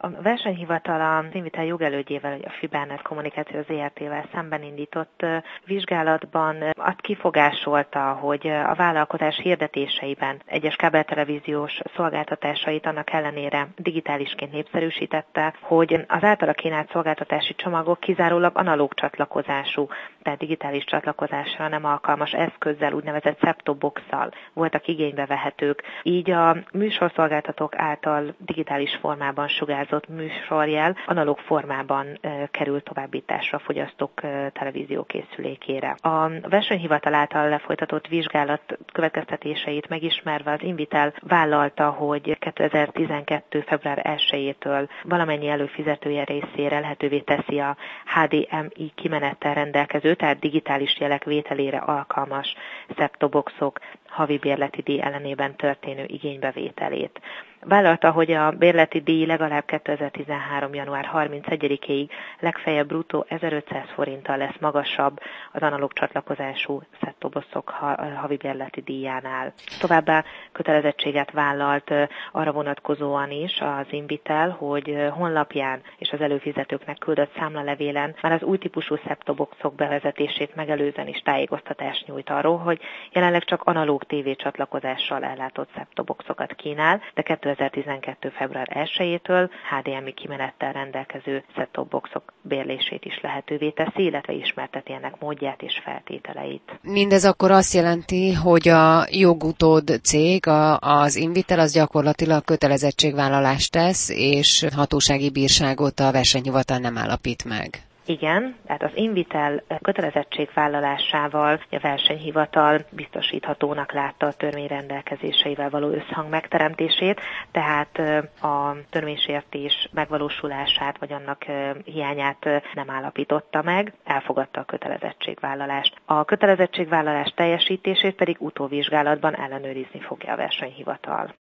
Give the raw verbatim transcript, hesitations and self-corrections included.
A versenyhivatal az Invitel jogelődjével, a Fibernet Kommunikáció zé er té-vel szemben indított vizsgálatban azt kifogásolta, hogy a vállalkozás hirdetéseiben egyes kábeltelevíziós szolgáltatásait annak ellenére digitálisként népszerűsítette, hogy az általa kínált szolgáltatási csomagok kizárólag analóg csatlakozású, tehát digitális csatlakozásra nem alkalmas eszközzel, úgynevezett set-top box-szal voltak igénybe vehetők. Így a műsorszolgáltatók által digitális formában sugárzott műsorjel analóg formában e, került továbbításra a fogyasztók e, televíziókészülékére. A versenyhivatal által lefolytatott vizsgálat következtetéseit megismerve az Invitel vállalta, hogy kétezer-tizenkettő február elsejétől valamennyi előfizetője részére lehetővé teszi a há dé em i kimenettel rendelkező, tehát digitális jelek vételére alkalmas set-top boxok havi bérleti díj ellenében történő igénybevételét. Vállalta, hogy a bérleti díj legalább kétezer-tizenhárom. január harmincegyedikéig legfeljebb bruttó ezerötszáz forinttal lesz magasabb az analóg csatlakozású set-top boxok havi bérleti díjánál. Továbbá kötelezettséget vállalt arra vonatkozóan is az Invitel, hogy honlapján és az előfizetőknek küldött számlalevélen már az új típusú set-top boxok bevezetését megelőzően is tájékoztatást nyújt arról, hogy jelenleg csak analóg tévécsatlakozással ellátott set-top boxokat kínál, de kétezer-tizenkettő. február elsejétől há dé em i kimenettel rendelkező set-top boxok bérlését is lehetővé teszi, illetve ismerteti ennek módját és feltételeit. Mindez akkor azt jelenti, hogy a jogutód cég, a, az Invitel, az gyakorlatilag kötelezettségvállalást tesz, és hatósági bírságot a versenyhivatal nem állapít meg. Igen, tehát az Invitel kötelezettségvállalásával a versenyhivatal biztosíthatónak látta a törvény rendelkezéseivel való összhang megteremtését, tehát a törvénysértés megvalósulását vagy annak hiányát nem állapította meg, elfogadta a kötelezettségvállalást. A kötelezettségvállalás teljesítését pedig utóvizsgálatban ellenőrizni fogja a versenyhivatal.